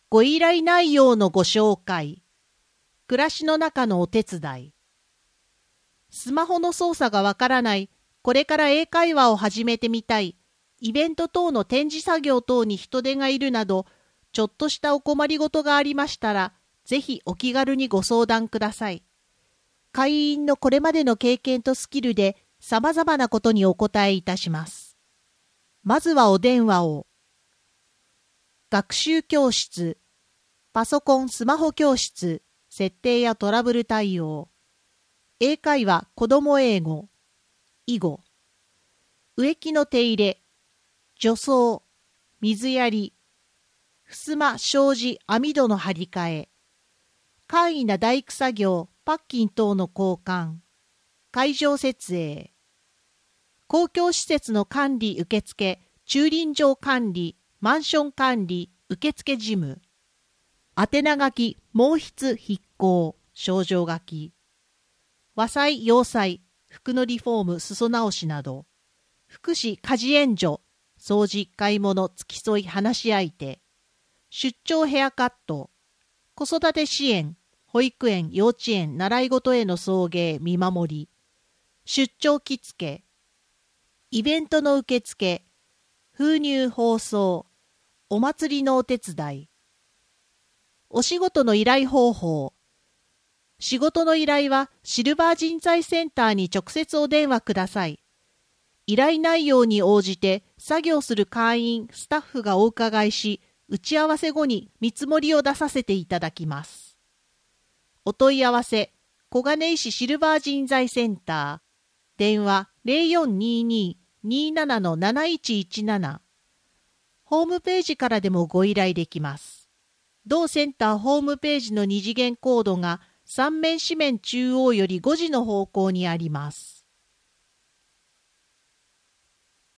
ご依頼内容のご紹介。暮らしの中のお手伝い。スマホの操作がわからない、これから英会話を始めてみたい、イベント等の展示作業等に人手がいるなど、ちょっとしたお困りごとがありましたら、ぜひお気軽にご相談ください。会員のこれまでの経験とスキルで様々なことにお答えいたします。まずはお電話を。学習教室、パソコン・スマホ教室、設定やトラブル対応。英会話・子ども英語、囲碁。植木の手入れ、除草、水やり、襖、障子、網戸の張り替え。簡易な大工作業、パッキン等の交換。会場設営。公共施設の管理受付、駐輪場管理、マンション管理、受付事務。宛名書き、毛筆筆行、賞状書き。和裁、洋裁、服のリフォーム、裾直しなど。福祉、家事援助、掃除、買い物、付き添い、話し相手。出張ヘアカット。子育て支援、保育園、幼稚園、習い事への送迎、見守り。出張着付け。イベントの受付。封入包装。お祭りのお手伝い。お仕事の依頼方法。仕事の依頼はシルバー人材センターに直接お電話ください。依頼内容に応じて作業する会員、スタッフがお伺いし、打ち合わせ後に見積もりを出させていただきます。お問い合わせ、小金井市シルバー人材センター。電話 0422-27-7117。ホームページからでもご依頼できます。同センターホームページの二次元コードが3面四面中央より5時の方向にあります。